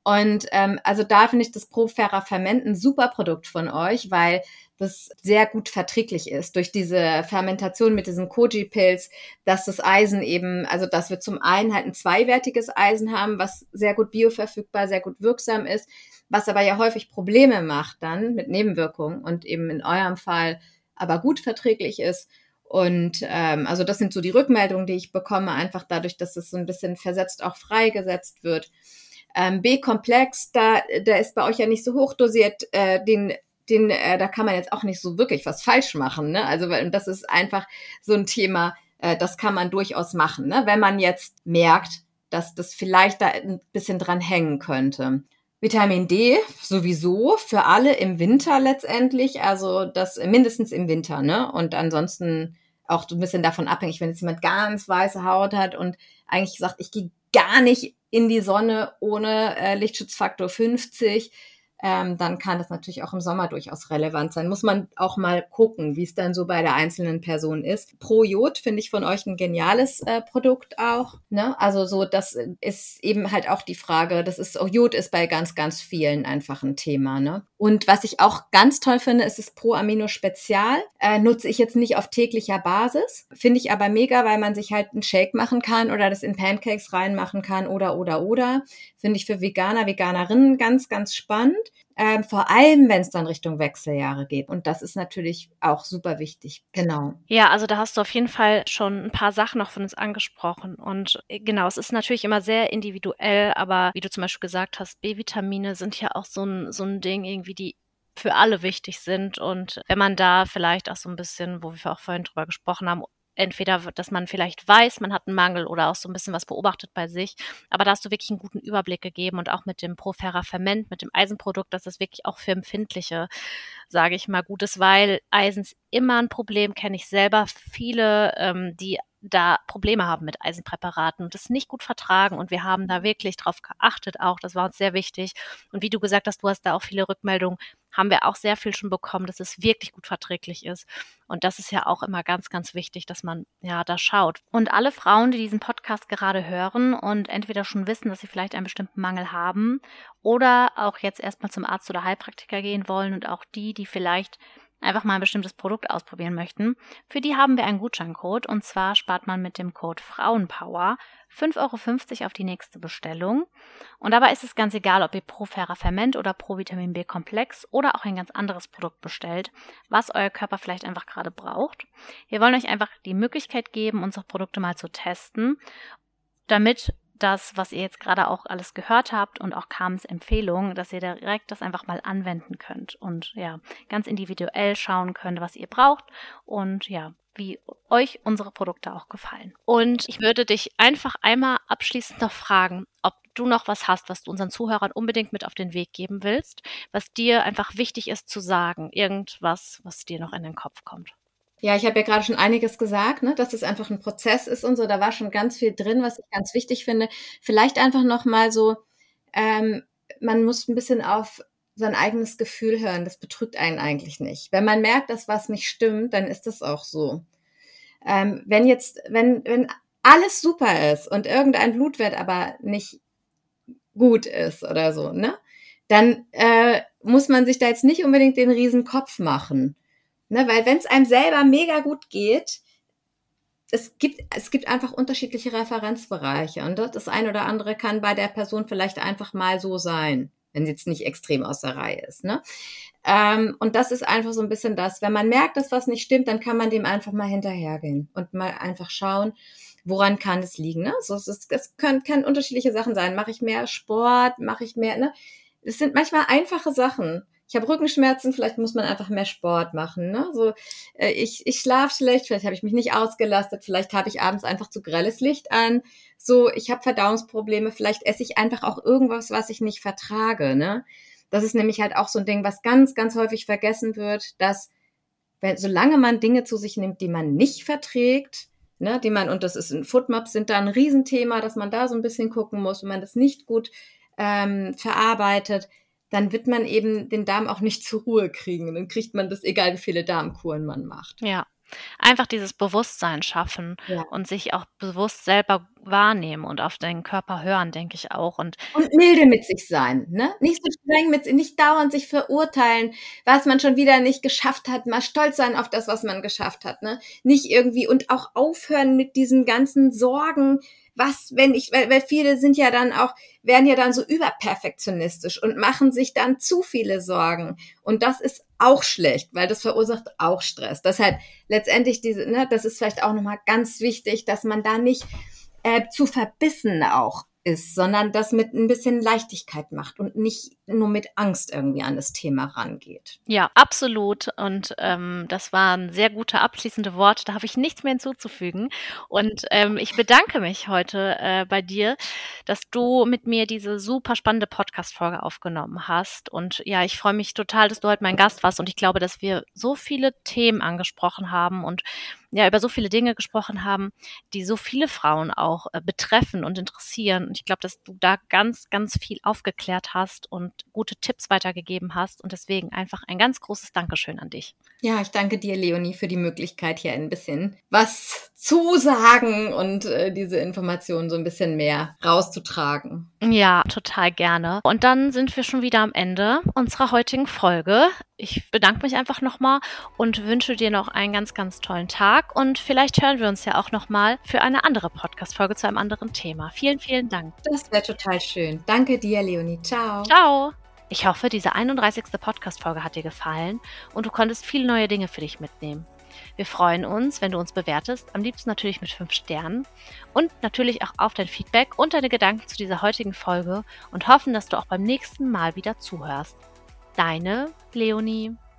Und also da finde ich das ProFerra Ferment ein super Produkt von euch, weil das sehr gut verträglich ist durch diese Fermentation mit diesem Koji-Pilz, dass das Eisen eben, also dass wir zum einen halt ein zweiwertiges Eisen haben, was sehr gut bioverfügbar, sehr gut wirksam ist, was aber ja häufig Probleme macht dann mit Nebenwirkungen und eben in eurem Fall aber gut verträglich ist. Und also das sind so die Rückmeldungen, die ich bekomme, einfach dadurch, dass es so ein bisschen versetzt auch freigesetzt wird. B-Komplex, da ist bei euch ja nicht so hoch dosiert, da kann man jetzt auch nicht so wirklich was falsch machen, ne? Also, weil das ist einfach so ein Thema, das kann man durchaus machen, ne? Wenn man jetzt merkt, dass das vielleicht da ein bisschen dran hängen könnte. Vitamin D sowieso für alle im Winter letztendlich, also das mindestens im Winter, ne? Und ansonsten auch so ein bisschen davon abhängig, wenn jetzt jemand ganz weiße Haut hat und eigentlich sagt, ich gehe gar nicht in die Sonne ohne Lichtschutzfaktor 50, dann kann das natürlich auch im Sommer durchaus relevant sein. Muss man auch mal gucken, wie es dann so bei der einzelnen Person ist. Pro Jod finde ich von euch ein geniales Produkt auch. Ne? Also so, das ist eben halt auch die Frage, Jod ist bei ganz, ganz vielen einfach ein Thema. Ne? Und was ich auch ganz toll finde, ist das Pro Amino Spezial. Nutze ich jetzt nicht auf täglicher Basis. Finde ich aber mega, weil man sich halt einen Shake machen kann oder das in Pancakes reinmachen kann oder. Finde ich für Veganer, Veganerinnen ganz, ganz spannend. Vor allem, wenn es dann Richtung Wechseljahre geht. Und das ist natürlich auch super wichtig. Genau. Ja, also da hast du auf jeden Fall schon ein paar Sachen noch von uns angesprochen. Und genau, es ist natürlich immer sehr individuell, aber wie du zum Beispiel gesagt hast, B-Vitamine sind ja auch so ein Ding irgendwie, die für alle wichtig sind. Und wenn man da vielleicht auch so ein bisschen, wo wir auch vorhin drüber gesprochen haben, entweder, dass man vielleicht weiß, man hat einen Mangel oder auch so ein bisschen was beobachtet bei sich. Aber da hast du wirklich einen guten Überblick gegeben und auch mit dem ProFerra Ferment, mit dem Eisenprodukt, dass das wirklich auch für Empfindliche, sage ich mal, gut ist, weil Eisen ist immer ein Problem, kenne ich selber viele, die da Probleme haben mit Eisenpräparaten und das nicht gut vertragen. Und wir haben da wirklich drauf geachtet auch. Das war uns sehr wichtig. Und wie du gesagt hast, du hast da auch viele Rückmeldungen, haben wir auch sehr viel schon bekommen, dass es wirklich gut verträglich ist. Und das ist ja auch immer ganz, ganz wichtig, dass man ja da schaut. Und alle Frauen, die diesen Podcast gerade hören und entweder schon wissen, dass sie vielleicht einen bestimmten Mangel haben oder auch jetzt erstmal zum Arzt oder Heilpraktiker gehen wollen und auch die vielleicht einfach mal ein bestimmtes Produkt ausprobieren möchten, für die haben wir einen Gutscheincode und zwar spart man mit dem Code Frauenpower 5,50 € auf die nächste Bestellung. Und dabei ist es ganz egal, ob ihr ProFerra Ferment oder Pro Vitamin B Komplex oder auch ein ganz anderes Produkt bestellt, was euer Körper vielleicht einfach gerade braucht. Wir wollen euch einfach die Möglichkeit geben, unsere Produkte mal zu testen, damit das, was ihr jetzt gerade auch alles gehört habt und auch Carmens Empfehlung, dass ihr direkt das einfach mal anwenden könnt und ja, ganz individuell schauen könnt, was ihr braucht und ja, wie euch unsere Produkte auch gefallen. Und ich würde dich einfach einmal abschließend noch fragen, ob du noch was hast, was du unseren Zuhörern unbedingt mit auf den Weg geben willst, was dir einfach wichtig ist zu sagen, irgendwas, was dir noch in den Kopf kommt. Ja, ich habe ja gerade schon einiges gesagt, ne, dass es einfach ein Prozess ist und so. Da war schon ganz viel drin, was ich ganz wichtig finde. Vielleicht einfach noch mal so, man muss ein bisschen auf sein eigenes Gefühl hören. Das betrügt einen eigentlich nicht. Wenn man merkt, dass was nicht stimmt, dann ist das auch so. Wenn alles super ist und irgendein Blutwert aber nicht gut ist oder so, ne, dann muss man sich da jetzt nicht unbedingt den riesen Kopf machen. Ne, weil wenn es einem selber mega gut geht, es gibt einfach unterschiedliche Referenzbereiche und das eine oder andere kann bei der Person vielleicht einfach mal so sein, wenn sie jetzt nicht extrem aus der Reihe ist. Ne? Und das ist einfach so ein bisschen das, wenn man merkt, dass was nicht stimmt, dann kann man dem einfach mal hinterhergehen und mal einfach schauen, woran kann es liegen. Ne? So, es können unterschiedliche Sachen sein. Mache ich mehr Sport, mache ich mehr, ne? Es sind manchmal einfache Sachen. Ich habe Rückenschmerzen, vielleicht muss man einfach mehr Sport machen. Ne? So, ich schlafe schlecht, vielleicht habe ich mich nicht ausgelastet, vielleicht habe ich abends einfach zu grelles Licht an. So, ich habe Verdauungsprobleme, vielleicht esse ich einfach auch irgendwas, was ich nicht vertrage. Ne? Das ist nämlich halt auch so ein Ding, was ganz, ganz häufig vergessen wird, dass solange man Dinge zu sich nimmt, die man nicht verträgt, ne, und das ist in Foodmaps sind da ein Riesenthema, dass man da so ein bisschen gucken muss, wenn man das nicht gut verarbeitet, dann wird man eben den Darm auch nicht zur Ruhe kriegen. Dann kriegt man das, egal wie viele Darmkuren man macht. Ja, einfach dieses Bewusstsein schaffen und sich auch bewusst selber wahrnehmen und auf deinen Körper hören, denke ich auch. Und milde mit sich sein, ne? Nicht so streng nicht dauernd sich verurteilen, was man schon wieder nicht geschafft hat, mal stolz sein auf das, was man geschafft hat, ne? Nicht irgendwie und auch aufhören mit diesen ganzen Sorgen, weil viele werden ja dann so überperfektionistisch und machen sich dann zu viele Sorgen. Und das ist auch schlecht, weil das verursacht auch Stress. Deshalb letztendlich das ist vielleicht auch nochmal ganz wichtig, dass man da nicht zu verbissen auch ist, sondern das mit ein bisschen Leichtigkeit macht und nicht nur mit Angst irgendwie an das Thema rangeht. Ja, absolut. Und das waren sehr gute abschließende Worte. Da habe ich nichts mehr hinzuzufügen. Und ich bedanke mich heute bei dir, dass du mit mir diese super spannende Podcast-Folge aufgenommen hast. Und ja, ich freue mich total, dass du heute mein Gast warst. Und ich glaube, dass wir so viele Themen angesprochen haben und ja, über so viele Dinge gesprochen haben, die so viele Frauen auch betreffen und interessieren. Und ich glaube, dass du da ganz, ganz viel aufgeklärt hast und gute Tipps weitergegeben hast. Und deswegen einfach ein ganz großes Dankeschön an dich. Ja, ich danke dir, Leonie, für die Möglichkeit, hier ein bisschen was zu sagen und diese Informationen so ein bisschen mehr rauszutragen. Ja, total gerne. Und dann sind wir schon wieder am Ende unserer heutigen Folge. Ich bedanke mich einfach nochmal und wünsche dir noch einen ganz, ganz tollen Tag. Und vielleicht hören wir uns ja auch nochmal für eine andere Podcast-Folge zu einem anderen Thema. Vielen, vielen Dank. Das wäre total schön. Danke dir, Leonie. Ciao. Ciao. Ich hoffe, diese 31. Podcast-Folge hat dir gefallen und du konntest viele neue Dinge für dich mitnehmen. Wir freuen uns, wenn du uns bewertest, am liebsten natürlich mit 5 Sternen und natürlich auch auf dein Feedback und deine Gedanken zu dieser heutigen Folge und hoffen, dass du auch beim nächsten Mal wieder zuhörst. Deine Leonie.